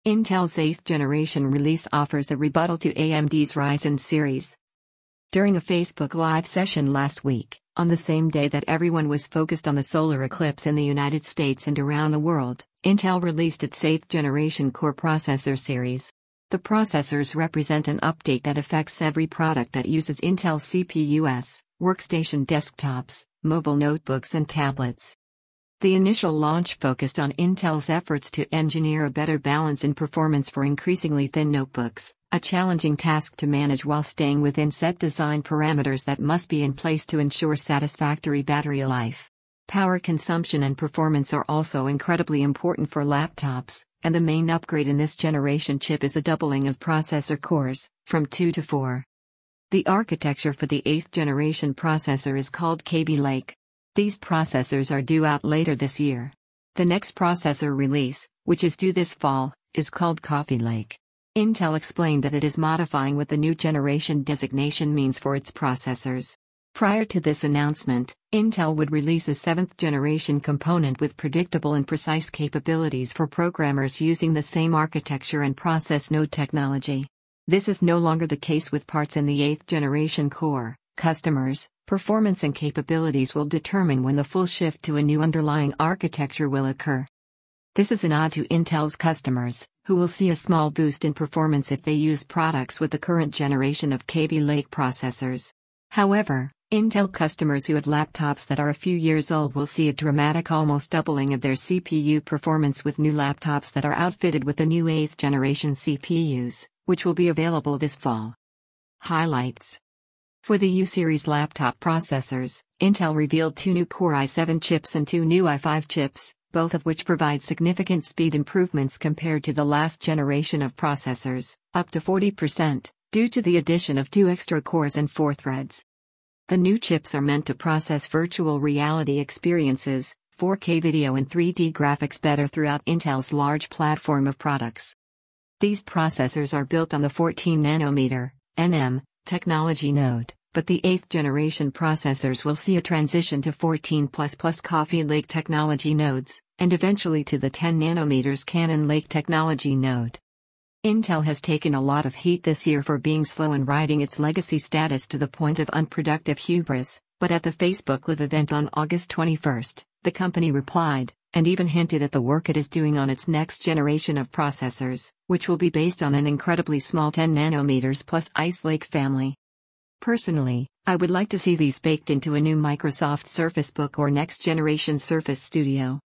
Intel's 8th generation release offers a rebuttal to AMD's Ryzen series. During a Facebook Live session last week, on the same day that everyone was focused on the solar eclipse in the United States and around the world, Intel released its 8th generation Core processor series. The processors represent an update that affects every product that uses Intel CPUs, workstation desktops, mobile notebooks and tablets. The initial launch focused on Intel's efforts to engineer a better balance in performance for increasingly thin notebooks, a challenging task to manage while staying within set design parameters that must be in place to ensure satisfactory battery life. Power consumption and performance are also incredibly important for laptops, and the main upgrade in this generation chip is a doubling of processor cores, from 2 to 4. The architecture for the 8th generation processor is called Kaby Lake. These processors are due out later this year. The next processor release, which is due this fall, is called Coffee Lake. Intel explained that it is modifying what the new generation designation means for its processors. Prior to this announcement, Intel would release a 7th generation component with predictable and precise capabilities for programmers using the same architecture and process node technology. This is no longer the case with parts in the 8th generation Core. Customers, performance and capabilities will determine when the full shift to a new underlying architecture will occur. This is an nod to Intel's customers, who will see a small boost in performance if they use products with the current generation of Kaby Lake processors. However, Intel customers who have laptops that are a few years old will see a dramatic almost doubling of their CPU performance with new laptops that are outfitted with the new 8th generation CPUs, which will be available this fall. Highlights. For the U-series laptop processors, Intel revealed 2 new Core i7 chips and 2 new i5 chips, both of which provide significant speed improvements compared to the last generation of processors, up to 40%, due to the addition of 2 extra cores and 4 threads. The new chips are meant to process virtual reality experiences, 4K video and 3D graphics better throughout Intel's large platform of products. These processors are built on the 14nm (nm) technology node, but the 8th generation processors will see a transition to 14++ Coffee Lake technology nodes, and eventually to the 10nm Cannon Lake technology node. Intel has taken a lot of heat this year for being slow in riding its legacy status to the point of unproductive hubris, but at the Facebook Live event on August 21, the company replied, and even hinted at the work it is doing on its next generation of processors, which will be based on an incredibly small 10nm plus Ice Lake family. Personally, I would like to see these baked into a new Microsoft Surface Book or next generation Surface Studio.